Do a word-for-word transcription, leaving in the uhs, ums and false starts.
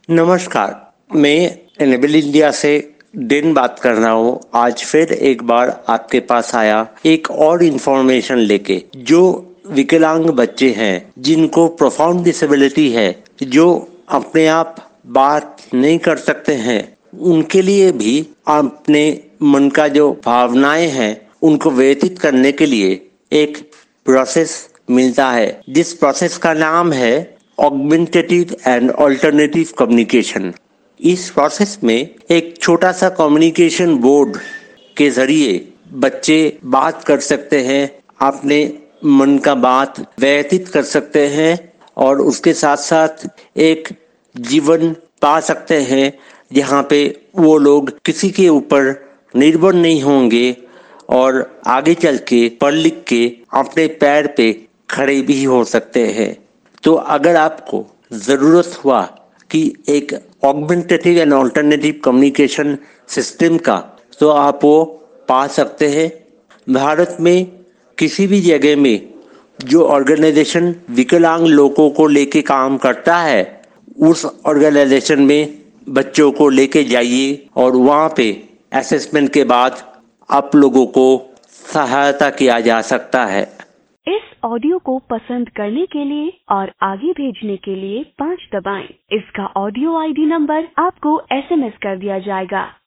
नमस्कार, मैं enable India से दिन बात कर रहा हूँ। आज फिर एक बार आपके पास आया एक और इन्फॉर्मेशन लेके। जो विकलांग बच्चे हैं, जिनको प्रोफाउंड डिसेबिलिटी है, जो अपने आप बात नहीं कर सकते हैं, उनके लिए भी अपने मन का जो भावनाएं हैं उनको व्यतीत करने के लिए एक प्रोसेस मिलता है, जिस प्रोसेस का नाम है ऑगमेंटेटिव एंड अल्टरनेटिव कम्युनिकेशन। इस प्रोसेस में एक छोटा सा कम्युनिकेशन बोर्ड के जरिए बच्चे बात कर सकते हैं, अपने मन का बात व्यतीत कर सकते हैं और उसके साथ साथ एक जीवन पा सकते हैं जहाँ पे वो लोग किसी के ऊपर निर्भर नहीं होंगे और आगे चल के पढ़ लिख के अपने पैर पे खड़े भी हो सकते हैं। तो अगर आपको ज़रूरत हुआ कि एक augmentative and alternative communication system का, तो आप वो पा सकते हैं। भारत में किसी भी जगह में जो ऑर्गेनाइजेशन विकलांग लोगों को लेके काम करता है, उस ऑर्गेनाइजेशन में बच्चों को लेके जाइए और वहाँ पे असेसमेंट के बाद आप लोगों को सहायता किया जा सकता है। इस ऑडियो को पसंद करने के लिए और आगे भेजने के लिए पाँच दबाएं। इसका ऑडियो आईडी नंबर आपको एसएमएस कर दिया जाएगा।